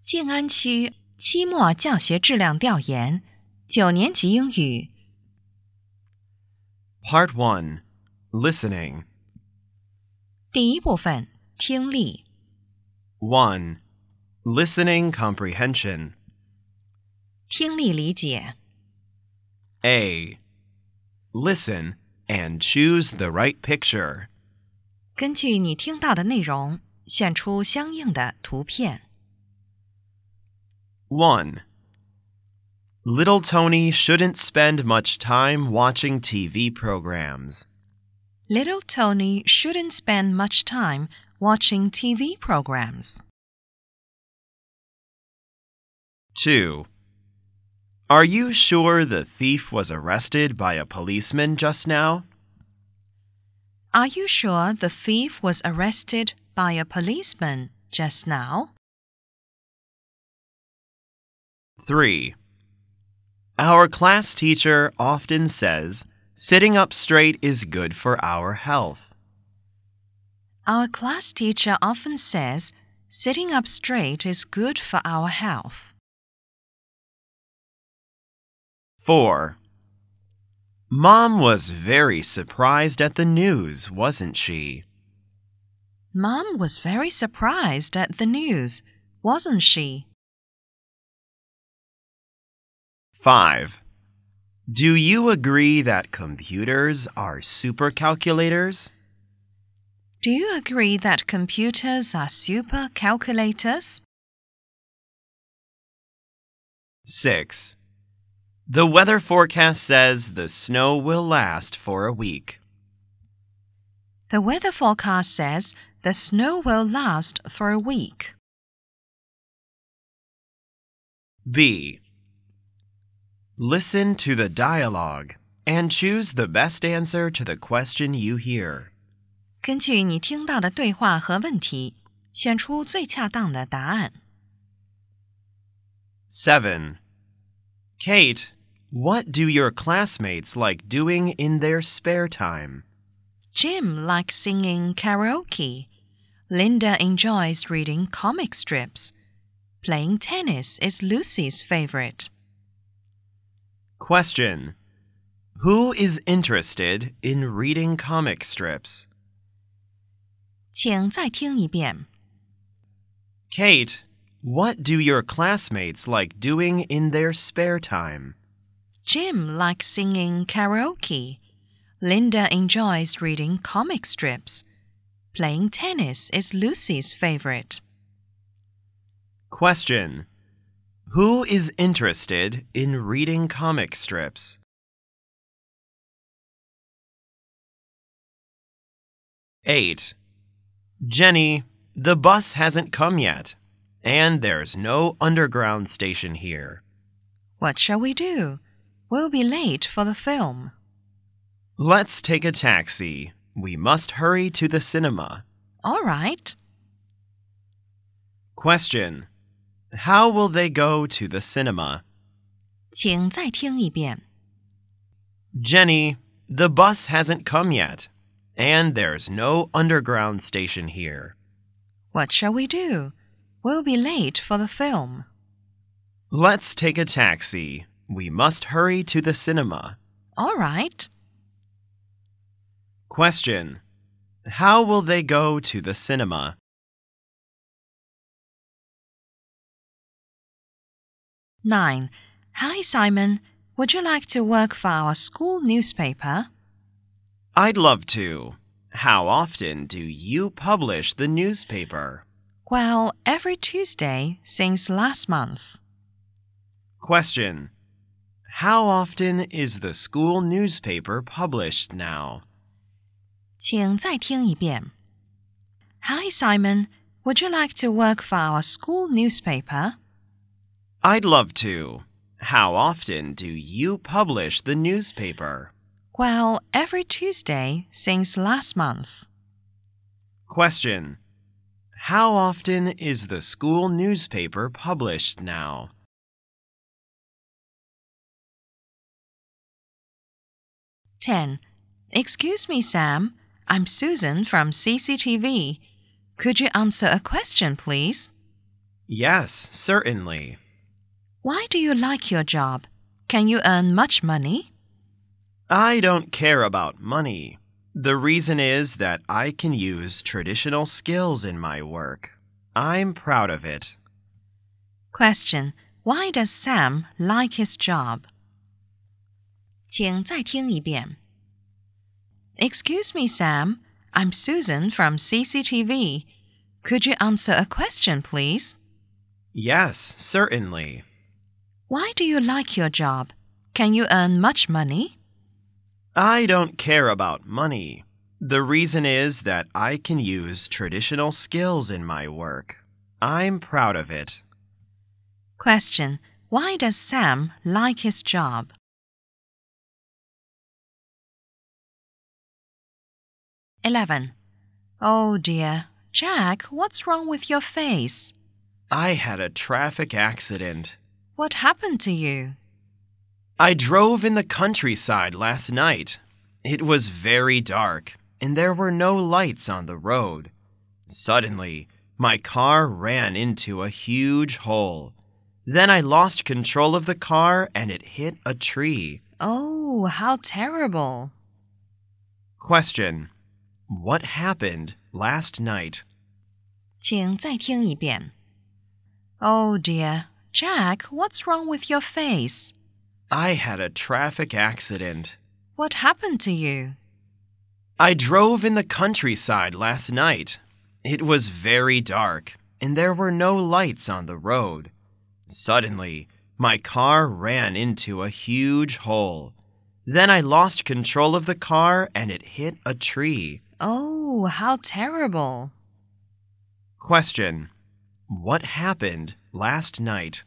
静安区期末教学质量调研，9年级英语。 Part 1. Listening. 第一部分，听力。 1. Listening comprehension. 听力理解。 A. Listen and choose the right picture. 根据你听到的内容，选出相应的图片。 1. Little Tony shouldn't spend much time watching TV programs. Little Tony shouldn't spend much time watching TV programs. 2. Are you sure the thief was arrested by a policeman just now? Are you sure the thief was arrested by a policeman just now? 3. Our class teacher often says sitting up straight is good for our health. Our class teacher often says sitting up straight is good for our health. 4. Mom was very surprised at the news, wasn't she? Mom was very surprised at the news, wasn't she? 5. Do you agree that computers are supercalculators? Do you agree that computers are super calculators? 6. The weather forecast says the snow will last for a week. The weather forecast says the snow will last for a week. B. Listen to the dialogue and choose the best answer to the question you hear. 根据你听到的对话和问题，选出最恰当的答案。 7. Kate, what do your classmates like doing in their spare time? Jim likes singing karaoke. Linda enjoys reading comic strips. Playing tennis is Lucy's favorite. Question. Who is interested in reading comic strips? 请再听一遍。 Kate, what do your classmates like doing in their spare time? Jim likes singing karaoke. Linda enjoys reading comic strips. Playing tennis is Lucy's favorite. Question. Who is interested in reading comic strips? 8. Jenny, the bus hasn't come yet, and there's no underground station here. What shall we do? We'll be late for the film. Let's take a taxi. We must hurry to the cinema. All right. Question. How will they go to the cinema? 请再听一遍。 Jenny, the bus hasn't come yet, and there's no underground station here. What shall we do? We'll be late for the film. Let's take a taxi. We must hurry to the cinema. All right. Question. How will they go to the cinema? 9. Hi, Simon. Would you like to work for our school newspaper? I'd love to. How often do you publish the newspaper? Well, every Tuesday since last month. Question. How often is the school newspaper published now? 请再听一遍。Hi, Simon. Would you like to work for our school newspaper? I'd love to. How often do you publish the newspaper? Well, every Tuesday since last month. Question. How often is the school newspaper published now? 10. Excuse me, Sam. I'm Susan from CCTV. Could you answer a question, please? Yes, certainly. Why do you like your job? Can you earn much money? I don't care about money. The reason is that I can use traditional skills in my work. I'm proud of it. Question. Why does Sam like his job? 请再听一遍. Excuse me, Sam. I'm Susan from CCTV. Could you answer a question, please? Yes, certainly. Why do you like your job? Can you earn much money? I don't care about money. The reason is that I can use traditional skills in my work. I'm proud of it. Question. Why does Sam like his job? (11) Oh dear, Jack, what's wrong with your face? I had a traffic accident. What happened to you? I drove in the countryside last night. It was very dark, and there were no lights on the road. Suddenly, my car ran into a huge hole. Then I lost control of the car and it hit a tree. Oh, how terrible. Question. What happened last night? 请再听一遍. Oh dear, Jack, what's wrong with your face? I had a traffic accident. What happened to you? I drove in the countryside last night. It was very dark, and there were no lights on the road. Suddenly, my car ran into a huge hole. Then I lost control of the car and it hit a tree. Oh, how terrible. Question. What happened last night?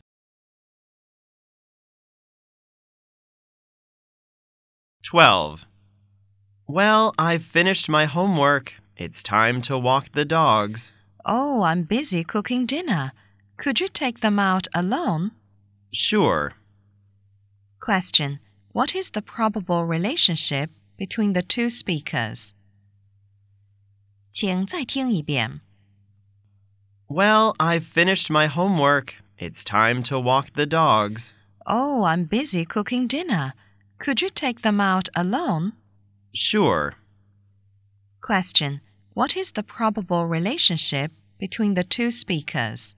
12. Well, I've finished my homework. It's time to walk the dogs. Oh, I'm busy cooking dinner. Could you take them out alone? Sure. Question. What is the probable relationship between the two speakers? 请再听一遍. Well, I've finished my homework. It's time to walk the dogs. Oh, I'm busy cooking dinner. Could you take them out alone? Sure. Question. What is the probable relationship between the two speakers?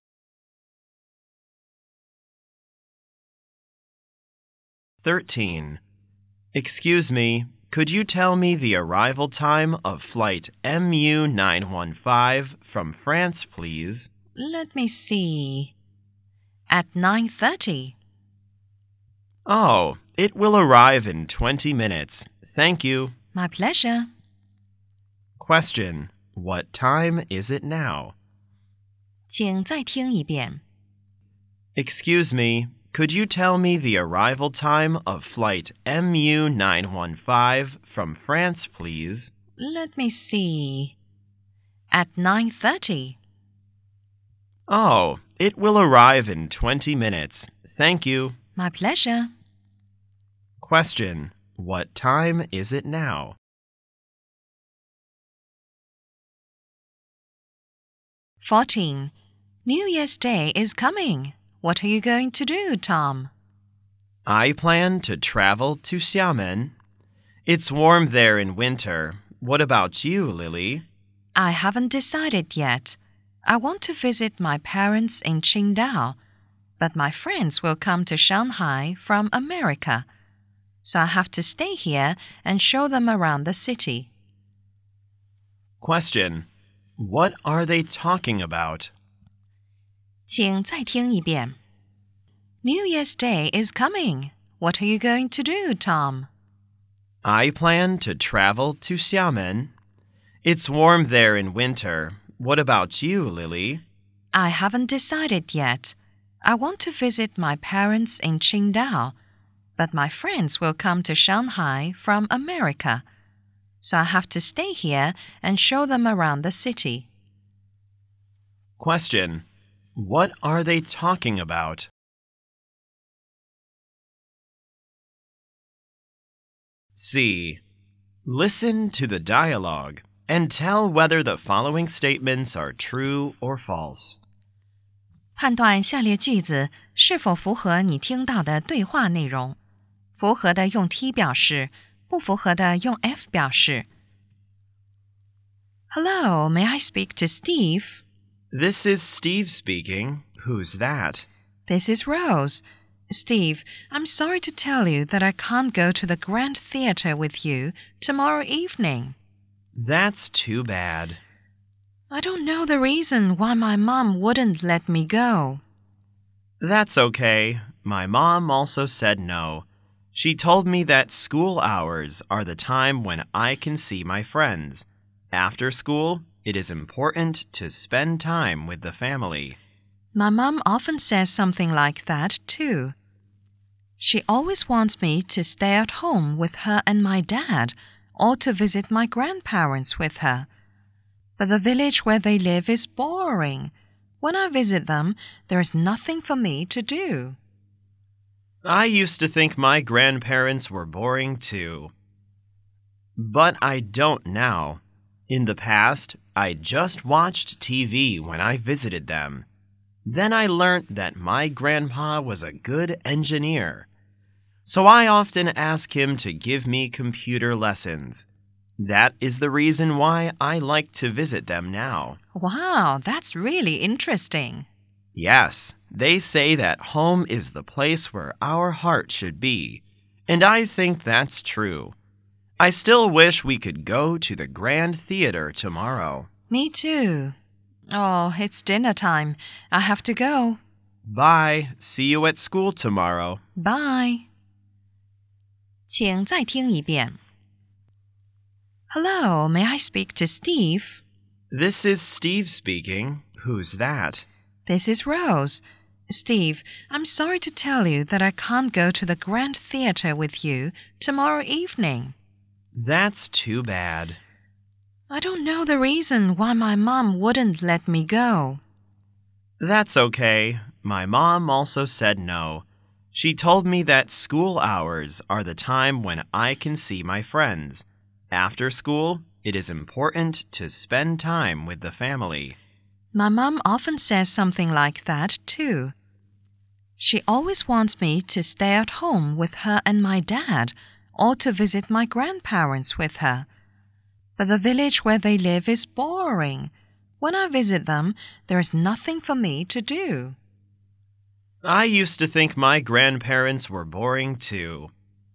13. Excuse me, could you tell me the arrival time of flight MU915 from France, please? Let me see. At 9:30. Oh, it will arrive in 20 minutes. Thank you. My pleasure. Question. What time is it now? 请再听一遍. Excuse me, could you tell me the arrival time of flight MU915 from France, please? Let me see. At 9:30. Oh, it will arrive in 20 minutes. Thank you. My pleasure. Question. What time is it now? 14. New Year's Day is coming. What are you going to do, Tom? I plan to travel to Xiamen. It's warm there in winter. What about you, Lily? I haven't decided yet. I want to visit my parents in Qingdao, but my friends will come to Shanghai from America, so I have to stay here and show them around the city. Question. What are they talking about? 请再听一遍. New Year's Day is coming. What are you going to do, Tom? I plan to travel to Xiamen. It's warm there in winter. What about you, Lily? I haven't decided yet. I want to visit my parents in Qingdao, but my friends will come to Shanghai from America, so I have to stay here and show them around the city. Question. What are they talking about? C. Listen to the dialogue and tell whether the following statements are true or false. 判断下列句子是否符合你听到的对话内容。符合的用 T 表示，不符合的用 F 表示。Hello, may I speak to Steve? This is Steve speaking. Who's that? This is Rose. Steve, I'm sorry to tell you that I can't go to the Grand Theatre with you tomorrow evening. That's too bad. I don't know the reason why my mom wouldn't let me go. That's okay. My mom also said no. She told me that school hours are the time when I can see my friends. After school, it is important to spend time with the family. My mom often says something like that, too. She always wants me to stay at home with her and my dad, or to visit my grandparents with her. But the village where they live is boring. When I visit them, there is nothing for me to do. I used to think my grandparents were boring too. But I don't now. In the past, I just watched TV when I visited them. Then I learned that my grandpa was a good engineer. So I often ask him to give me computer lessons. That is the reason why I like to visit them now. Wow, that's really interesting. Yes, they say that home is the place where our heart should be, and I think that's true. I still wish we could go to the Grand Theatre tomorrow. Me too. Oh, it's dinner time. I have to go. Bye. See you at school tomorrow. Bye. 请再听一遍。Hello, may I speak to Steve? This is Steve speaking. Who's that? This is Rose. Steve, I'm sorry to tell you that I can't go to the Grand Theatre with you tomorrow evening. That's too bad. I don't know the reason why my mom wouldn't let me go. That's okay. My mom also said no. She told me that school hours are the time when I can see my friends. After school, it is important to spend time with the family. My mom often says something like that, too. She always wants me to stay at home with her and my dad, or to visit my grandparents with her. But the village where they live is boring. When I visit them, there is nothing for me to do. I used to think my grandparents were boring too.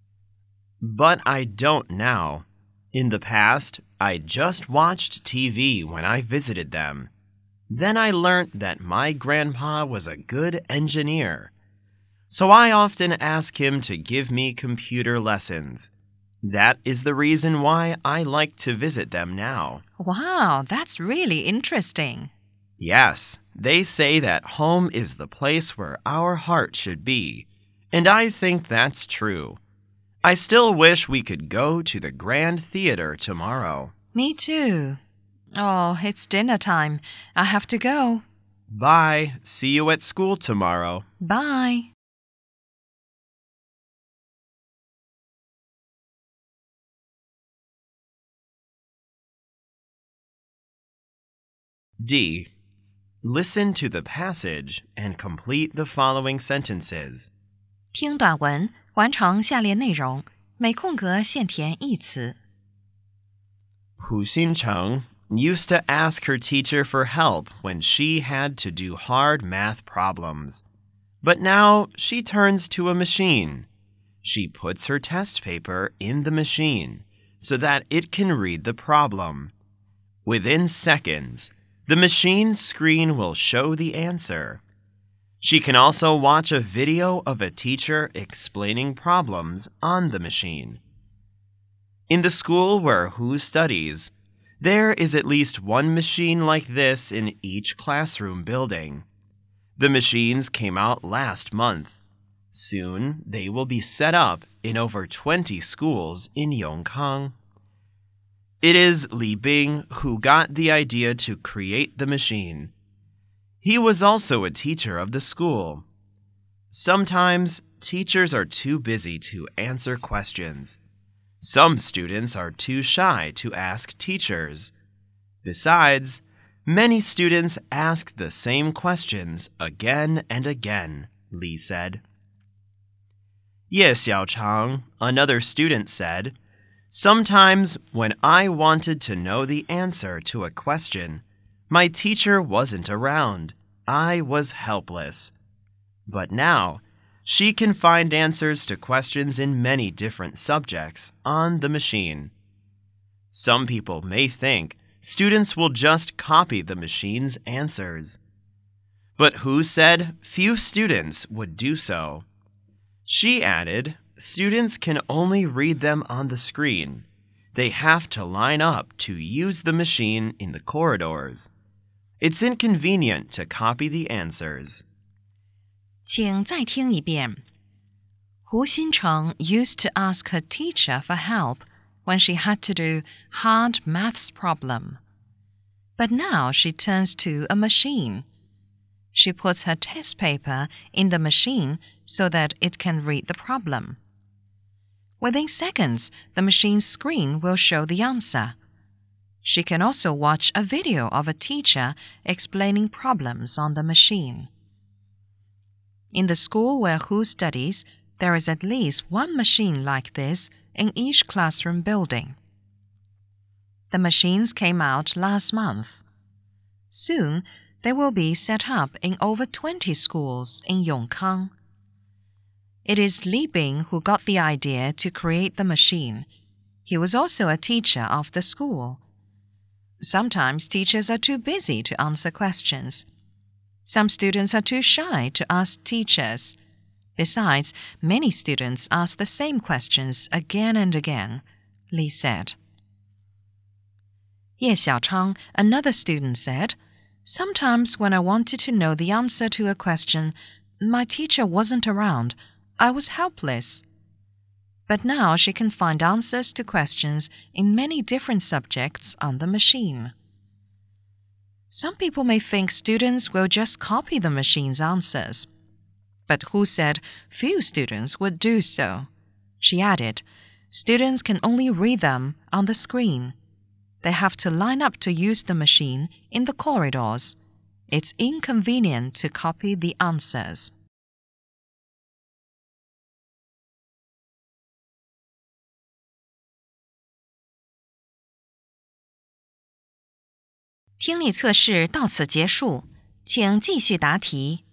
But I don't now. In the past, I just watched TV when I visited them. Then I learned that my grandpa was a good engineer. So I often ask him to give me computer lessons. That is the reason why I like to visit them now. Wow, that's really interesting. Yes, they say that home is the place where our heart should be, and I think that's true. I still wish we could go to the Grand Theatre tomorrow. Me too. Oh, it's dinner time. I have to go. Bye. See you at school tomorrow. Bye. D. Listen to the passage and complete the following sentences. 听短文，完成下列内容，每空格现填一词。 Hu Xincheng used to ask her teacher for help when she had to do hard math problems. But now she turns to a machine. She puts her test paper in the machine so that it can read the problem. Within seconds, the machine screen will show the answer. She can also watch a video of a teacher explaining problems on the machine. In the school where Hu studies, there is at least one machine like this in each classroom building. The machines came out last month. Soon, they will be set up in over 20 schools in Yongkang. It is Li Bing who got the idea to create the machine. He was also a teacher of the school. Sometimes, teachers are too busy to answer questions. Some students are too shy to ask teachers. Besides, Many students ask the same questions again and again, Li said. Ye Xiaochang, another student said, sometimes when I wanted to know the answer to a question, my teacher wasn't around. I was helpless. But now, she can find answers to questions in many different subjects on the machine. Some people may think students will just copy the machine's answers. But who said few students would do so? She added, students can only read them on the screen. They have to line up to use the machine in the corridors. It's inconvenient to copy the answers. 请再听一遍. Hu Xincheng used to ask her teacher for help when she had to do hard maths problem. But now she turns to a machine. She puts her test paper in the machine so that it can read the problem. Within seconds, the machine's screen will show the answer. She can also watch a video of a teacher explaining problems on the machine. In the school where Hu studies, there is at least one machine like this in each classroom building. The machines came out last month. Soon, they will be set up in over 20 schools in Yongkang. It is Li Bing who got the idea to create the machine. He was also a teacher of the school. Sometimes teachers are too busy to answer questions. Some students are too shy to ask teachers. Besides, many students ask the same questions again and again, Li said. Ye Xiaochang, another student, said, sometimes when I wanted to know the answer to a question, my teacher wasn't around. I was helpless. But now she can find answers to questions in many different subjects on the machine. Some people may think students will just copy the machine's answers. But Hu said few students would do so. She added, students can only read them on the screen. They have to line up to use the machine in the corridors. It's inconvenient to copy the answers. 听力测试到此结束，请继续答题。